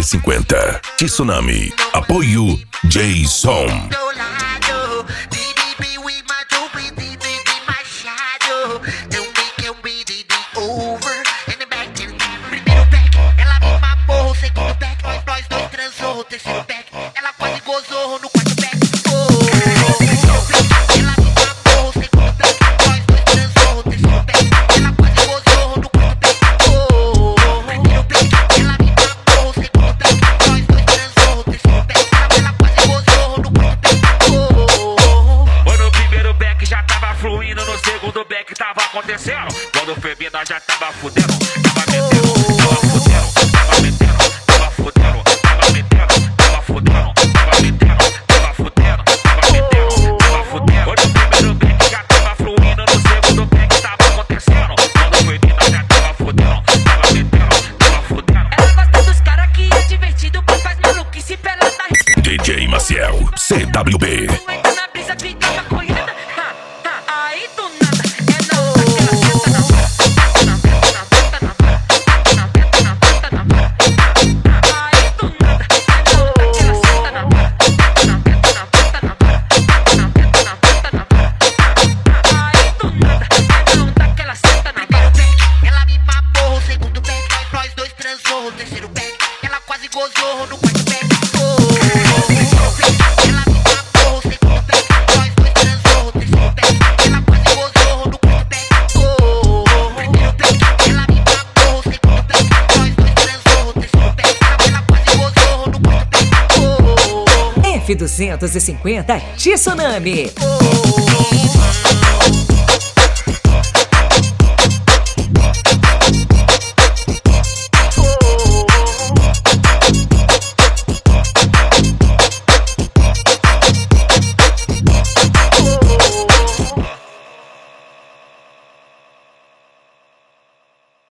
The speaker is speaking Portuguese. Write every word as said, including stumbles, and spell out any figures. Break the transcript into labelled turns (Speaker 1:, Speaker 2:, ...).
Speaker 1: e cinquenta. Tsunami. Apoio J-Som.
Speaker 2: Acontecendo, quando foi bebida já tava fudendo, tava metendo, tava fudendo, tava metendo, tava fudendo, tava metendo, tava fudendo, tava metendo, tava fudendo, tava metendo, tava fudendo. Quando o primeiro back já tava fluindo, no segundo back tava acontecendo, quando foi bebida já tava fudendo, tava metendo, tava fudendo.
Speaker 3: Ela gosta dos cara que é divertido, pois faz maluquice pela da
Speaker 1: D J Maciel, C W B.
Speaker 3: na brisa, fica maconhada, aí do nada. F duzentos e cinquenta Tsunami.